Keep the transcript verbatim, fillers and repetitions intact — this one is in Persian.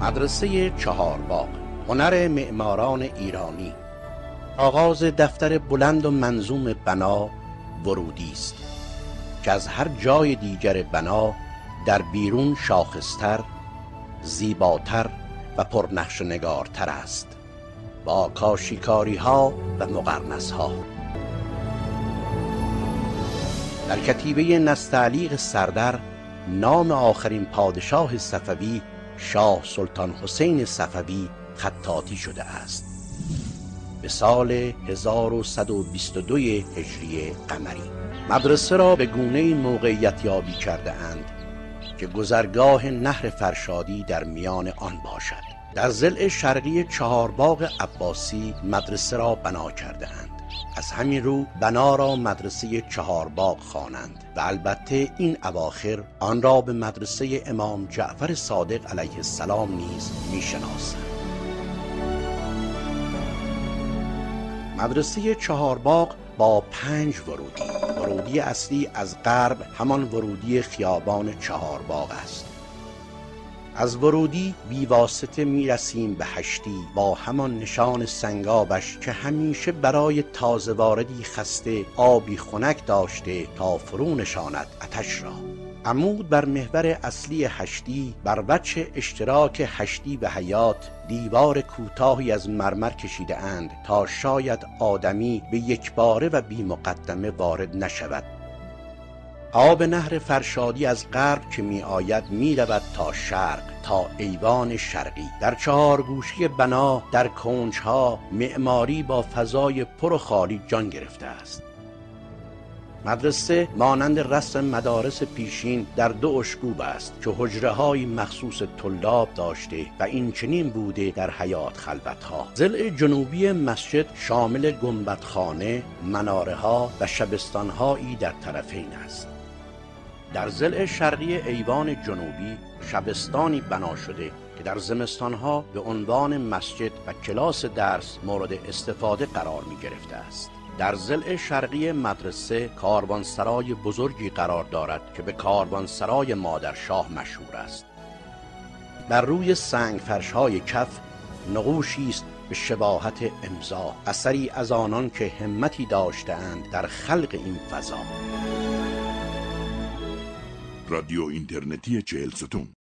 مدرسه چهارباغ، هنر معماران ایرانی. آغاز دفتر بلند و منظوم بنا ورودی است که از هر جای دیگر بنا در بیرون شاخصتر، زیباتر و پرنقش و نگارتر است، با کاشیکاری ها و مقرنس ها. در کتیبه نستعلیق سردر نام آخرین پادشاه صفوی شاه سلطان حسین صفوی خطاطی شده است به سال هزار و صد و بیست و دو هجری قمری. مدرسه را به گونه‌ای موقعیت یابی کرده اند که گذرگاه نهر فرشادی در میان آن باشد. در ضلع شرقی چهارباغ عباسی مدرسه را بنا کرده اند. از همین رو بنا را مدرسه چهارباغ خوانند و البته این اواخر آن را به مدرسه امام جعفر صادق علیه السلام نیز میشناسند. مدرسه چهارباغ با پنج ورودی. ورودی اصلی از غرب همان ورودی خیابان چهارباغ است. از ورودی بی واسطه می رسیم به هشتی با همان نشان سنگابش که همیشه برای تازه واردی خسته آبی خنک داشته تا فرو نشاند آتش را. عمود بر محور اصلی هشتی بر وجه اشتراک هشتی و حیات دیوار کوتاهی از مرمر کشیده اند تا شاید آدمی به یک باره و بی مقدمه وارد نشود. آب نهر فرشادی از غرب که می آید می رود تا شرق، تا ایوان شرقی. در چهار گوشه بنا در کنجها معماری با فضای پر و خالی جان گرفته است. مدرسه مانند رسم مدارس پیشین در دو اشکوب است که حجره‌های مخصوص طلاب داشته و این چنین بوده در حیات خلوت‌ها. ضلع جنوبی مسجد شامل گنبدخانه، مناره‌ها و شبستان‌هایی در طرفین است. در ضلع شرقی ایوان جنوبی شبستانی بنا شده که در زمستان‌ها به عنوان مسجد و کلاس درس مورد استفاده قرار می گرفته است. در ضلع شرقی مدرسه کاروانسرای بزرگی قرار دارد که به کاروانسرای مادرشاه مشهور است. بر روی سنگ فرش‌های کف نقوشی است به شباهت امضا، اثری از آنان که همتی داشته‌اند در خلق این فضا. رادیو اینترنتی چهل ستون